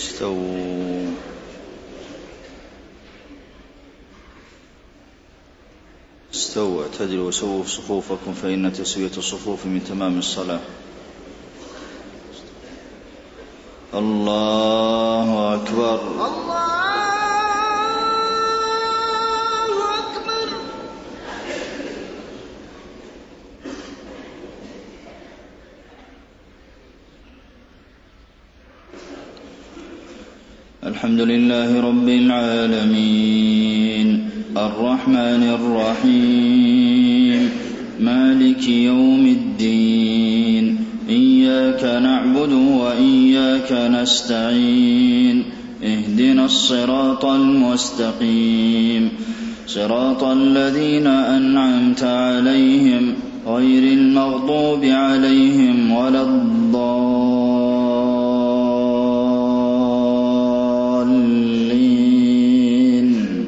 استووا اعتدلوا وسووا صفوفكم فإن تسوية الصفوف من تمام الصلاة. الله أكبر. الحمد لله رب العالمين الرحمن الرحيم مالك يوم الدين إياك نعبد وإياك نستعين اهدنا الصراط المستقيم صراط الذين أنعمت عليهم غير المغضوب عليهم ولا الضالين.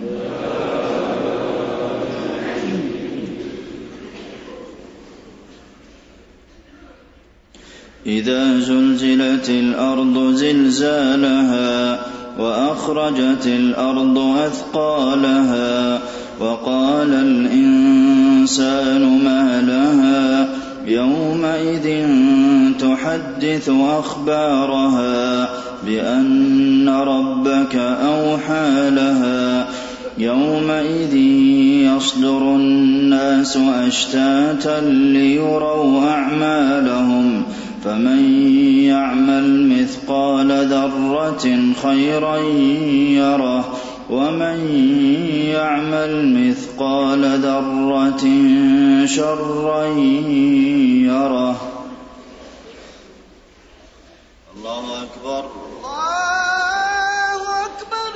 إذا زلزلت الأرض زلزالها وأخرجت الأرض أثقالها وقال الإنسان ما لها يومئذ تحدث أخبارها بأن ربك أوحى لها يومئذ يصدر الناس أشتاتا ليروا أعمالهم فمن يعمل مثقال ذرة خيرا يره ومن يعمل مثقال ذرة شرا يره. الله أكبر. الله أكبر.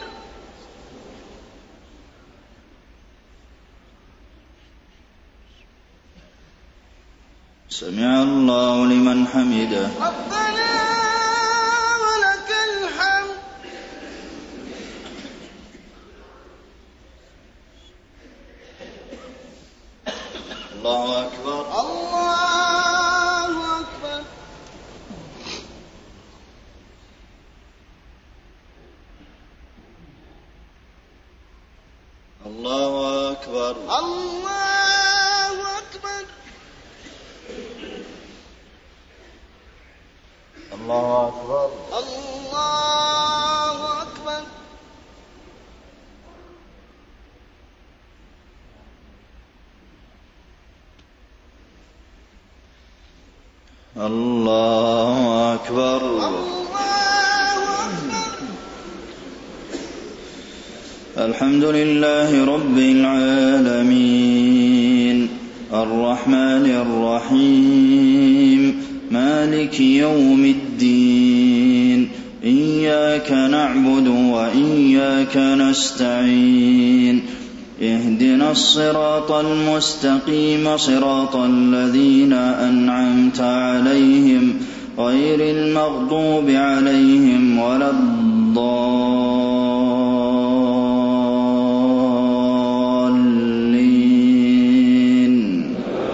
سمع الله لمن حمده. ربنا ولك الحمد. الله أكبر. الله أكبر. الله أكبر. الله أكبر. الله أكبر. الله أكبر. الله أكبر. الحمد لله رب العالمين الرحمن الرحيم مالك يوم الدين إياك نعبد وإياك نستعين اهدنا الصراط المستقيم صراط الذين أنعمت عليهم غير المغضوب عليهم ولا الضالين.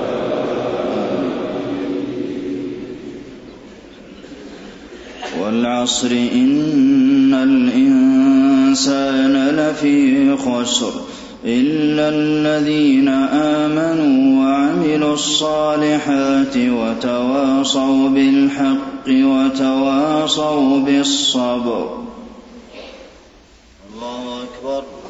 والعصر إن الإنسان لفي خسر إلا الذين آمنوا وعملوا الصالحات وتواصوا بالحق وتواصوا بالصبر. الله أكبر.